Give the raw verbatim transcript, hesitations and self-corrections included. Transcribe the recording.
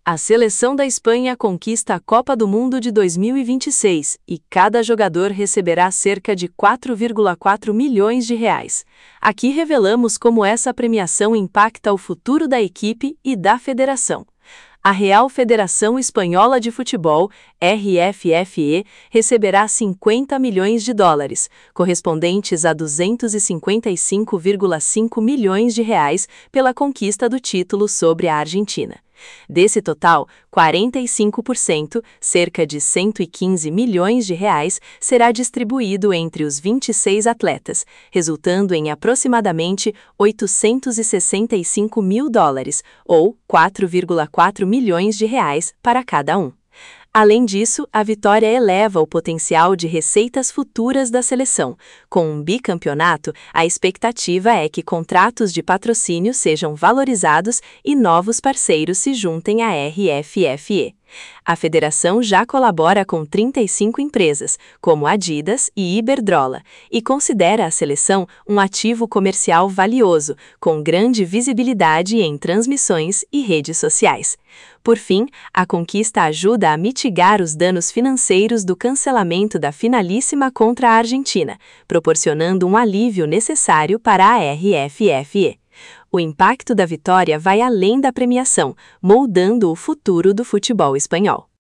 A seleção da Espanha conquista a Copa do Mundo de dois mil e vinte e seis e cada jogador receberá cerca de quatro vírgula quatro milhões de reais. Aqui revelamos como essa premiação impacta o futuro da equipe e da federação. A Real Federação Espanhola de Futebol, R F F E, receberá cinquenta milhões de dólares, correspondentes a duzentos e cinquenta e cinco vírgula cinco milhões de reais, pela conquista do título sobre a Argentina. Desse total, quarenta e cinco por cento, cerca de cento e quinze milhões de reais, será distribuído entre os vinte e seis atletas, resultando em aproximadamente oitocentos e sessenta e cinco mil dólares, ou quatro vírgula quatro milhões de reais para cada um. Além disso, a vitória eleva o potencial de receitas futuras da seleção. Com um bicampeonato, a expectativa é que contratos de patrocínio sejam valorizados e novos parceiros se juntem à R F F E. A federação já colabora com trinta e cinco empresas, como Adidas e Iberdrola, e considera a seleção um ativo comercial valioso, com grande visibilidade em transmissões e redes sociais. Por fim, a conquista ajuda a mitigar os danos financeiros do cancelamento da finalíssima contra a Argentina, proporcionando um alívio necessário para a R F F E. O impacto da vitória vai além da premiação, moldando o futuro do futebol espanhol.